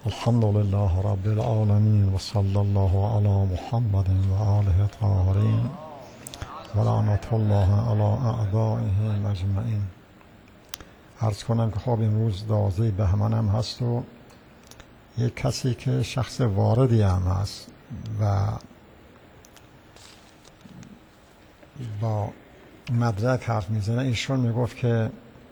الحمد لله رب العالمين وصلى الله على محمد وآله الطاهرين ولعنة الله على اعدائه اجمعین. عرض کنم که خب امروز 12 بهمن هم هست و یک کسی که شخص واردی هم هست و با مدرک حرف میزنه. ایشون میگفت که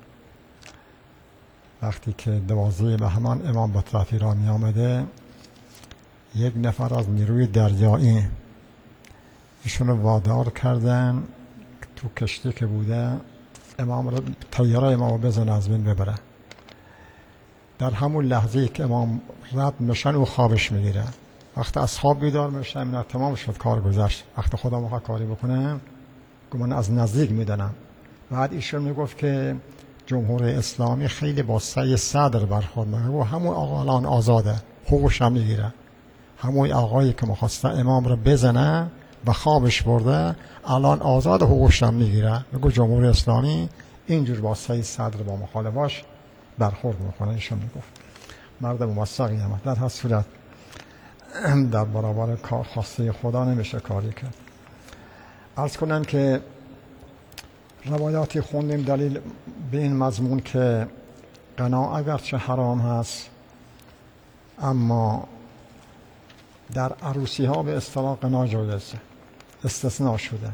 وقتی که 12 بهمن امام به طرف ایران می آمده، یک نفر از نیروی دریایی ایشون رو وادار کردن تو کشتی که بوده امام رو، طیاره امام رو بزنه از بین ببره. در همون لحظه که امام رد میشن او خوابش میگیره. وقتی اصحاب بیدار میشن اینا تمام شد، کار گذشت. وقتی خدا میخواد کاری بکنه من از نزدیک میدنم. بعد ایشون میگفت که جمهوری اسلامی خیلی با سعی صدر برخورد میکنه و همون آقا الان آزاده، حقوقش هم میگیره. همون آقایی که میخواسته امام رو بزنه و خوابش برده الان آزاد، حقوقش هم میگیره. میگه جمهوری اسلامی اینجور با سعی صدر با مخالفاش برخورد میکنه. ایشون میگفت مرد موثقی هم در هر صورت در برابر کار خواسته خدا نمیشه کاری کرد. عرض کنم که روایاتی خوندیم دلیل به این مضمون که غنا اگرچه حرام هست اما در عروسی ها به اصطلاح غنا جایزه، استثناء شده.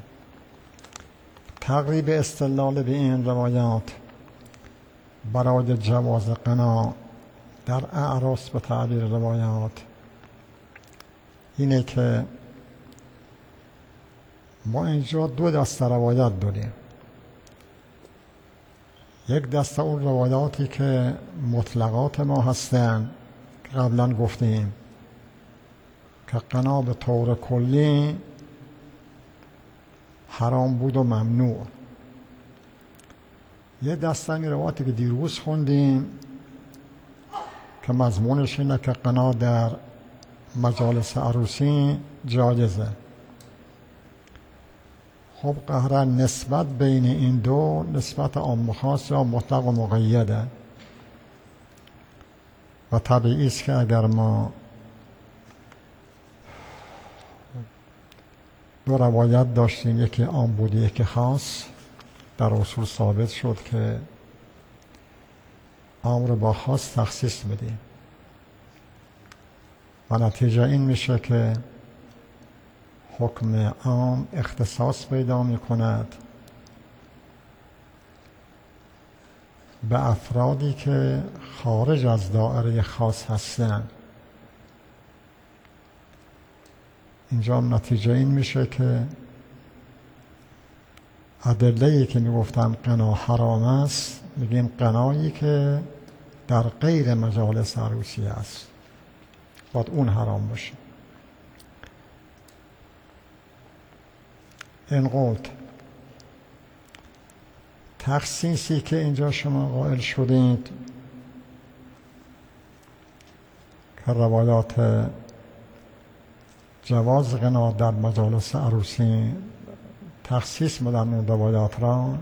تقریب استدلال به این روایات برای جواز غنا در اعراس به تعبیر روایات اینه که ما اینجا دو دسته روایات داریم. یک دسته اون روایاتی که مطلقات ما هستن که قبلا گفتیم که غنا به طور کلی حرام بود و ممنوع. یه دسته این روایاتی که دیروز خوندیم که مضمونش اینه که غنا در مجالس عروسی جایزه. خب قهرا نسبت بین این دو نسبت عام خاص یا مطلق و مقیده و طبیعی است که اگر ما دو روایت داشتیم، یکی عام بود یکی خاص، در اصول ثابت شد که عام رو با خاص تخصیص بدیم و نتیجه این میشه که حکم عام اختصاص پیدا می کند به افرادی که خارج از دائره خاص هستند. اینجا نتیجه این میشه که ادله‌ای که میگفتن غنا حرام است میگیم غنایی که در غیر مجالس عروسی است باید اون حرام باشه. این قلت تخصیصی که اینجا شما قائل شدید که روایات جواز غنا در مجالس عروسی تخصیص میدن اون روایات را،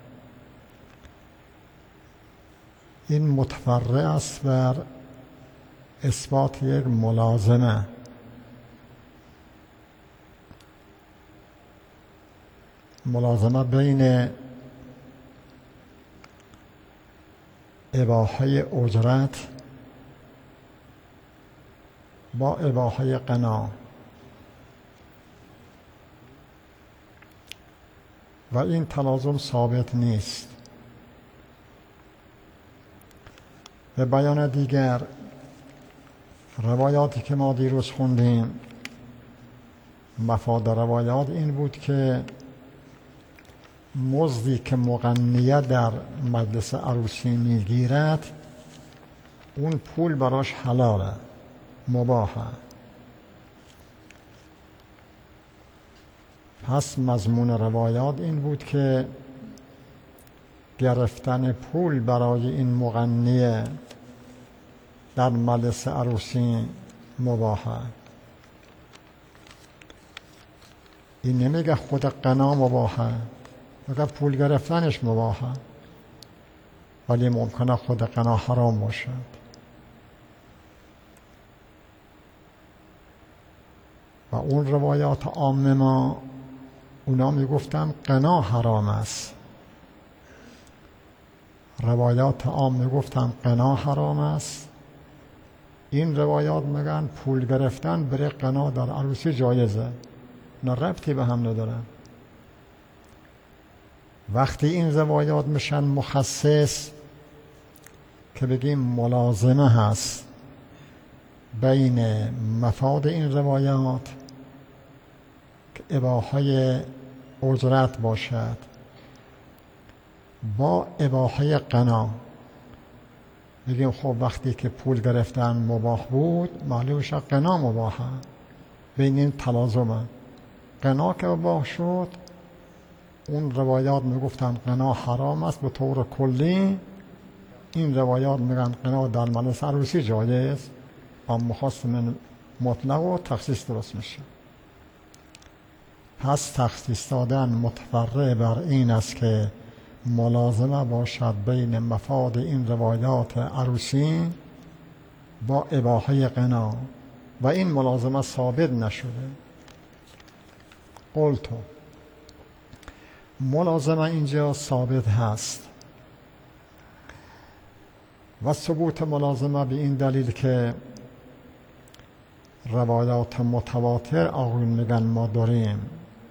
این متفرع است بر اثبات یک ملازمه بین اباحه اجرت با اباحه غنا و این تلازم ثابت نیست. به بیان دیگر روایاتی که ما دیروز خوندیم مفاد روایات این بود که مزدی که مغنیه در مجلس عروسی میگیرد اون پول براش حلاله، مباحه. پس مضمون روایات این بود که گرفتن پول برای این مغنیه در مجلس عروسی مباحه. این نمیگه خود غنا مباحه، میگه پول گرفتنش مباحه، ولی ممکنه خود غنا حرام باشد. و اون روایات عام ما اونا میگفتن قنا حرام است. روایات عام میگفتن قنا حرام است. این روایات میگن پول گرفتن برای قنا در عروسی جایزه. نه ربطی به هم ندارن. وقتی این روایات میشن مخصص که بگیم ملازمه هست بین مفاد این روایات که اباحه اجرت باشد با اباحه قنا، بگیم خب وقتی که پول گرفتن مباح بود معلوم شد قنا مباحه، بین این تلازمه. قنا که مباح شد اون روایات میگفتن قنا حرام است به طور کلی. این روایات میگن قنا در مجلس عروسی جایز، اما خاص من مطلق و تخصیص درست میشه. پس تخصیص دادن متفرع بر این است که ملازمه باشد بین مفاد این روایات عروسی با اباحه قنا و این ملازمه ثابت نشده. قلتو ملازمه اینجا ثابت هست و ثبوت ملازمه به این دلیل که روایات متواتر آقایون میگن ما داریم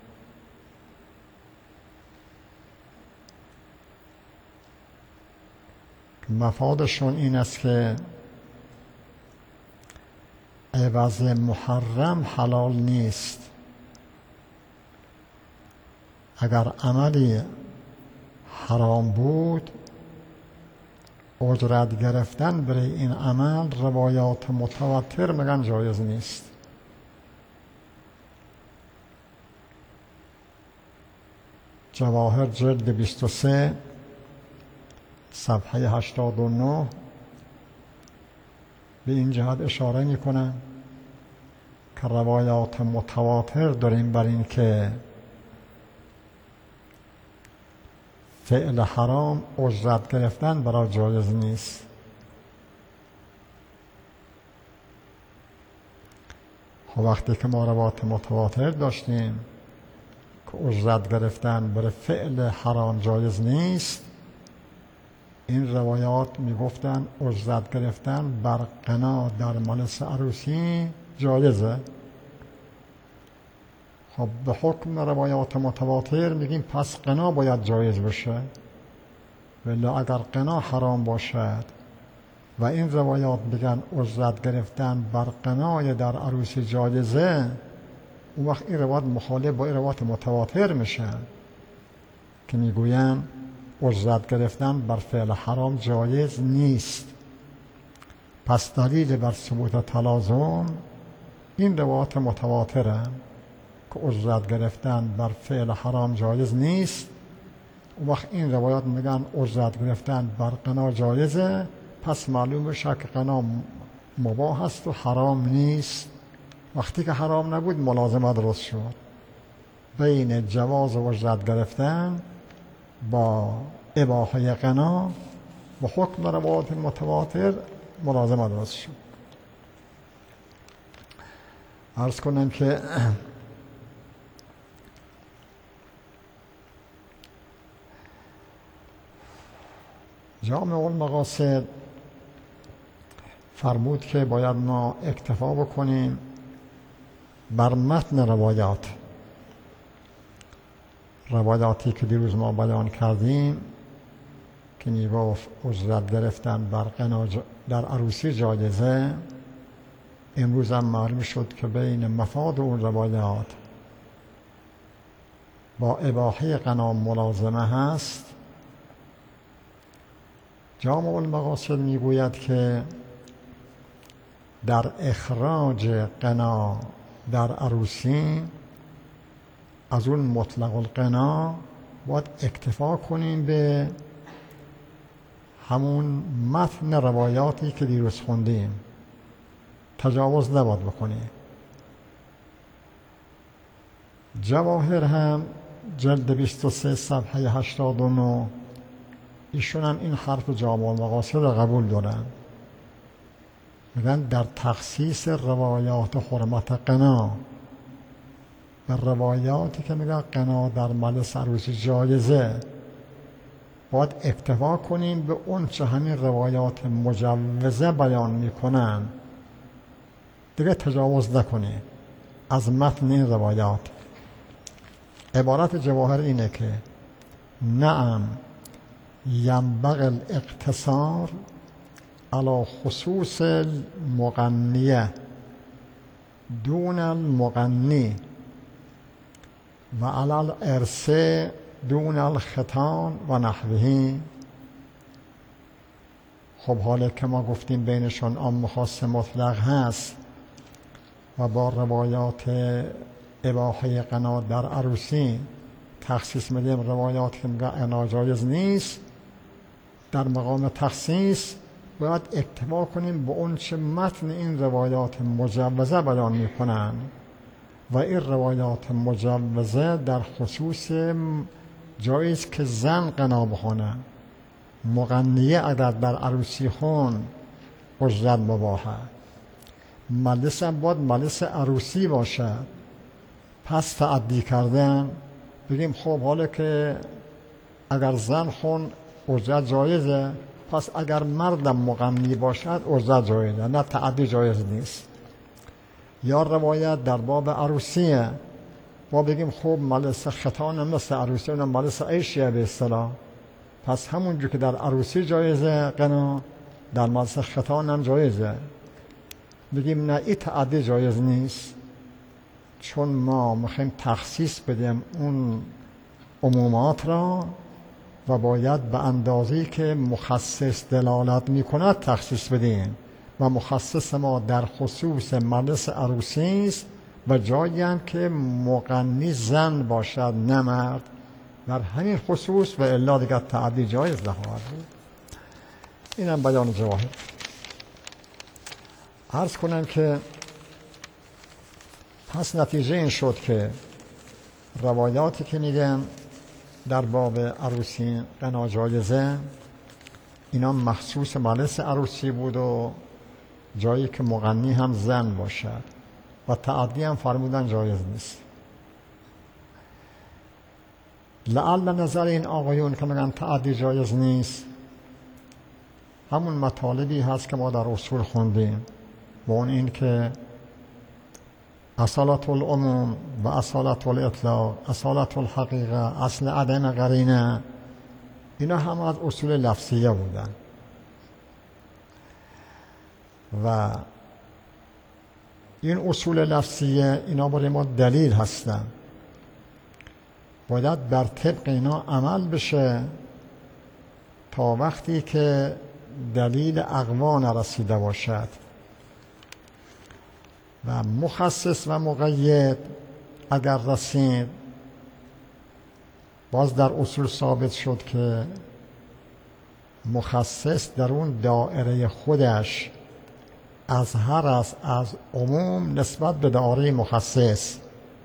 مفادشون این است که عوض محرم حلال نیست. اگر عملی حرام بود اجرت گرفتن برای این عمل روایات متواتر میگن جایز نیست. جواهر جلد 23 صفحه 89 به این جهت اشاره میکنن که روایات متواتر داریم بر این که فعل حرام اجرت گرفتن برای جایز نیست. خب وقتی که ما روایات متواتر داشتیم که اجرت گرفتن برای فعل حرام جایز نیست، این روایات میگفتن اجرت گرفتن بر قنا در مجلس عروسی جایزه. خب به حکم روایات متواتر میگیم پس قنا باید جایز بشه، ولی اگر قنا حرام باشد و این روایات بگن اجرت گرفتن بر قنای در عروسی جایزه، اون وقت این روایات مخالف با این روایات متواتر میشه که میگوین اجرت گرفتن بر فعل حرام جایز نیست. پس دلیل بر ثبوت تلازم این روایات متواتره که اجرت گرفتن بر فعل حرام جایز نیست. اون وقت این روایات میگن اجرت گرفتن بر قنا جایزه، پس معلوم بشه که قنا مباح است و حرام نیست. وقتی که حرام نبود ملازمه درست شد بین جواز و اجرت گرفتن با اباحه قنا و حکم روایات متواتر ملازمه درست شد. عرض کنم که جامع المقاصد فرمود که باید ما اکتفا بکنیم بر متن روایاتی که دیروز ما بیان کردیم که میگفت اجرت گرفتن بر قنا در عروسی جایزه. امروز هم معلوم شد که بین مفاد اون روایات با اباحه قنا ملازمه هست. جامع المقاصد میگوید که در اخراج قنا در عروسی از اون مطلق القنا باید اکتفا کنیم به همون متن روایاتی که دیروز خوندیم، تجاوز نباید بکنیم. جواهر هم جلد 23 صفحه 89 ایشون هم این حرف جامع المقاصد را قبول دارن. میگن در تخصیص روایات حرمت قنا و روایاتی که میگه غنا در مجلس عروسی جایزه باید اکتفا کنیم به اون چه همین روایات مجوزه بیان میکنن، دیگه تجاوز نکنیم از متن این روایات. عبارت جواهر اینه که نعم ینبغی الاقتصار علی خصوص المغنیه دون المغنی و علی الارث دون الختان و نحوه. خب حالا که ما گفتیم بینشون عام خاص مطلق هست و با روایات اباحه غنا در عروسی تخصیص میدیم، روایات که میگه ناجایز نیست، در مقام تخصیص باید اکتفا کنیم به اون چه متن این روایات مجوزه بیان میکنن و این روایات مجوزه در خصوص جایز که زن غنا بخونه، مغنیه اگر در عروسی خون اجرت مباحه، مجلس هم باید مجلس عروسی باشه. پس تعدی کردن بگیم خب حالا که اگر زن خون اجرت جایزه، پس اگر مردم مغنی باشد اجرت جایزه، نه تعدی جایز نیست. یا روایت در باب عروسیه ما بگیم خب مجلس ختان هم مثل عروسی، اونم مجلس عیشیه به اصطلاح، پس همونجور که در عروسی جایزه غنا در مجلس ختان هم جایزه. بگیم نه این تعدی جایز نیست، چون ما میخوایم تخصیص بدیم اون عمومات را و باید به اندازه‌ای که مخصص دلالت میکند تخصیص بدیم و مخصص ما در خصوص مجلس عروسی است و جایی هم که مغنی زن باشد نه مرد، در همین خصوص و الا دیگر تعدی جایز نخواهد بود. اینم بیان جواهر. عرض کنم که پس نتیجه این شد که روایاتی که میگن در باب عروسی غنا جایزه اینا مخصوص مجلس عروسی بود و جایی که مغنی هم زن باشد و تعدی هم فرمودن جایز نیست. لعل نظر این آقایون که میگن تعدی جایز نیست همون مطالبی هست که ما در اصول خوندیم، و اون این که اصالت العموم و اصالت الاطلاق، اصالت الحقیقه، اصل عدم قرینه، اینا هم از اصول لفظیه بودن و این اصول لفظیه اینا برای ما دلیل هستن، باید بر طبق اینا عمل بشه تا وقتی که دلیل اقوا نرسیده باشد. و مخصص و مقید اگر رسید، باز در اصول ثابت شد که مخصص در اون دائره خودش اظهر است از عموم نسبت به دائره مخصص.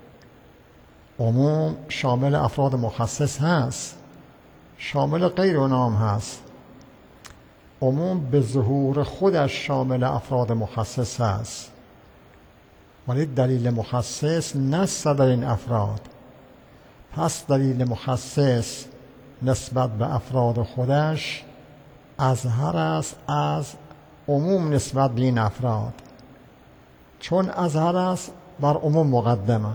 عموم شامل افراد مخصص هست، شامل غیر اونام هست. عموم به ظهور خودش شامل افراد مخصص هست، ولی دلیل مخصص نص در این افراد. پس دلیل مخصص نسبت به افراد خودش اظهر است از عموم نسبت به این افراد، چون اظهر است بر عموم مقدمه.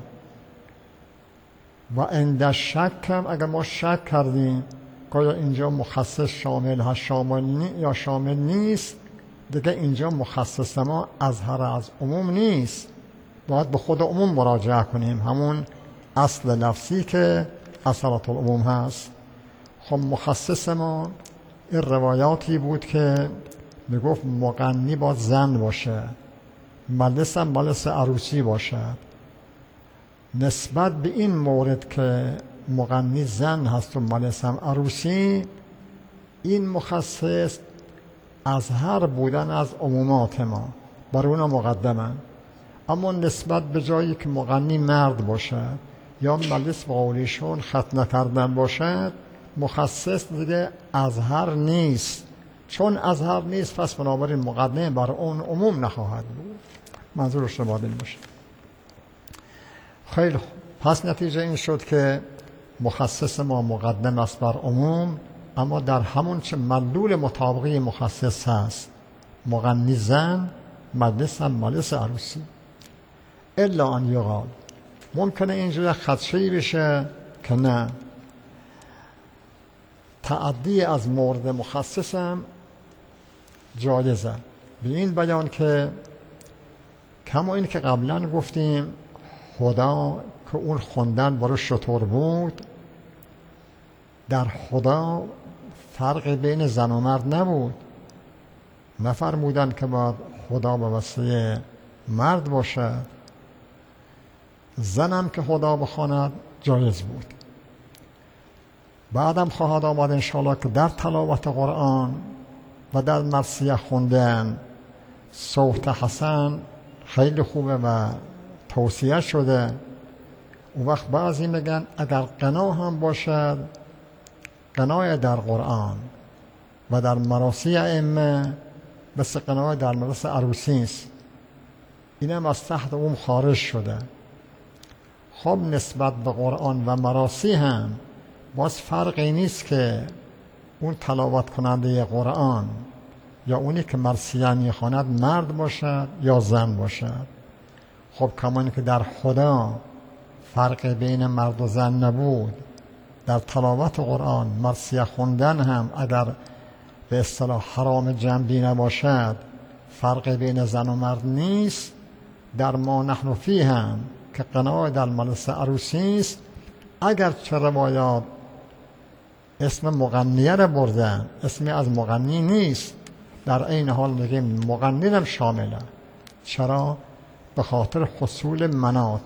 و عند شک هم اگر ما شک کردیم که اینجا مخصص شامل هست یا شامل نیست، دیگه اینجا مخصص ما اظهر از عموم نیست، باید به خود عموم مراجعه کنیم، همون اصل لفظی که اصالت العموم هست. خب مخصص ما این روایاتی بود که میگفت مغنی باید زن باشه، مجلس هم مجلس عروسی باشد. نسبت به این مورد که مغنی زن هست و مجلس هم عروسی، این مخصص اظهر بودن از عمومات ما بر اونا مقدمه. اما نسبت به جایی که مغنی مرد باشد یا مجلس با قولیشون ختنه کردن باشد، مخصص دیگه اظهر نیست، چون اظهر نیست پس بنابراین مقدمه بر اون عموم نخواهد بود. منظور شما این باشه. خیلی خوب. پس نتیجه این شد که مخصص ما مقدم است بر عموم، اما در همون چه مدلول مطابقی مخصص هست، مغنی زن، مجلس هم مجلس عروسی. الا ان یقال، ممکنه اینجا خدشه‌ای بشه که نه، تعدی از مورد مخصص هم جایزه، به این بیان که کما این که قبلا گفتیم خدا که اون خوندن برای شطور بود، در خدا فرق بین زن و مرد نبود، نفرمودن که باید خدا به وسیله مرد باشد، زنم که خدا بخواند جایز بود. بعدم خواهد آمد انشاءالله که در تلاوت قرآن و در مرثیه خوندن صوت حسن خیلی خوبه و توصیه شده. اون وقت بعضی میگن اگر غنا هم باشد، غنای در قرآن و در مراثی ائمه مثل غنای در مجلس عروسی است، اینم از تحت اون خارج شده. خب نسبت به قرآن و مراثی هم باز فرقی نیست که اون تلاوت کننده قرآن یا اونی که مرثیه میخواند مرد باشد یا زن باشد. خب کمان که در خدا فرق بین مرد و زن نبود، در تلاوت قرآن مرثیه خوندن هم اگر به اصطلاح حرام جنبی نباشد، فرق بین زن و مرد نیست. در ما نحن فیه هم که قناع در مجلس عروسی است، اگر چه روایات اسم مغنیه را بردن، اسمی از مغنی نیست، در این حال میگیم مغنی هم شامله. چرا؟ به خاطر حصول مناط.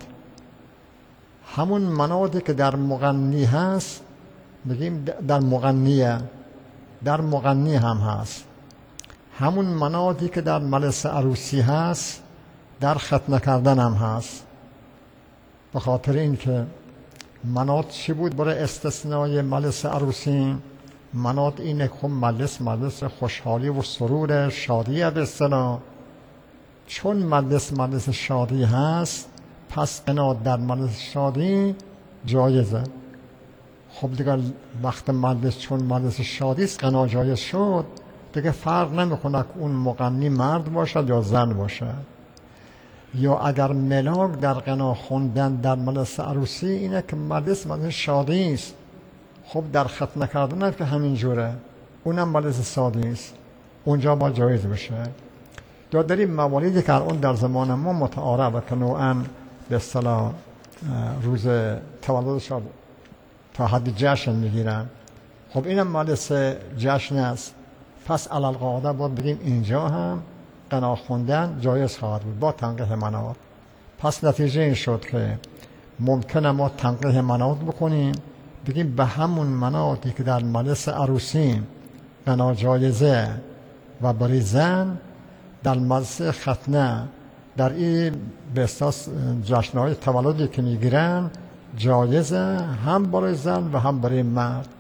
همون مناطی که در مغنی هست میگیم در مغنیه، در مغنی هم هست. همون مناطی که در مجلس عروسی هست در ختنه کردن هم هست. به خاطر این که مناط چی بود برای استثنای مجلس عروسی؟ مناط اینه که مجلس خوشحالی و سرور شادیه به اصطلاح. چون مجلس شادی هست، پس غنا در مجلس شادی جایزه. خب دیگه وقت مجلس چون مجلس شادی است غنا جایز شد، دیگه فرق نمیکنه که اون مغنی مرد باشد یا زن باشد. یا اگر ملاک در غنا خوندن در مجلس عروسی، اینه که مجلس شادی است، خب در ختنه کردن که همین جوره، اونم مجلس شادی است، اونجا با جایز بشه. یا در این مواردی که اون در زمان ما متعارف که نوعا به اصطلاح روز تولدش تا حد جشن میگیرن، خب اینم مجلس جشن است. پس علی القاعده باید بگیم اینجا هم غنا خوندن جایز خواهد بود با تنقیح مناط. پس نتیجه این شد که ممکنه ما تنقیح مناط بکنیم، بگیم به همون مناطی که در مجلس عروسی غنا جایزه و برای زن، در مجلس ختنه در این به اساس جشن‌های تولدی که میگیرن جایزه هم برای زن و هم برای مرد.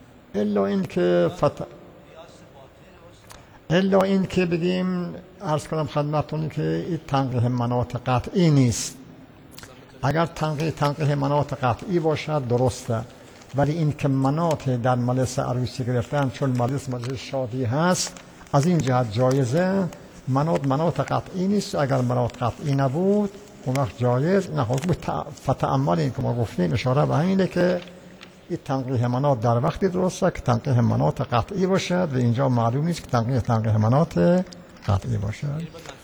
الا این که بگیم عرض کنم خدمتتون که این تنقیح مناط قطعی نیست. اگر تنقیح مناط قطعی باشد درسته، ولی این که مناط در مجلس عروسی گرفتن چون مجلس شادی هست از این جهت جایزه. مناط قطعی نیست. اگر مناط قطعی نبود اون وقت جایز نه. فتأمل این که ما گفتیم اشاره به همینه که این تنقیح مناط در وقتی درسته که تنقیح مناط قطعی باشد و اینجا معلوم نیست که تنقیح مناط قطعی باشد.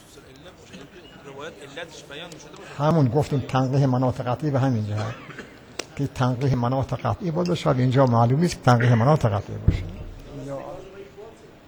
همون گفتیم تنقیح مناط قطعی به همین جهت که تنقیح مناط قطعی باشه، اینجا معلوم نیست که تنقیح مناط قطعی باشه.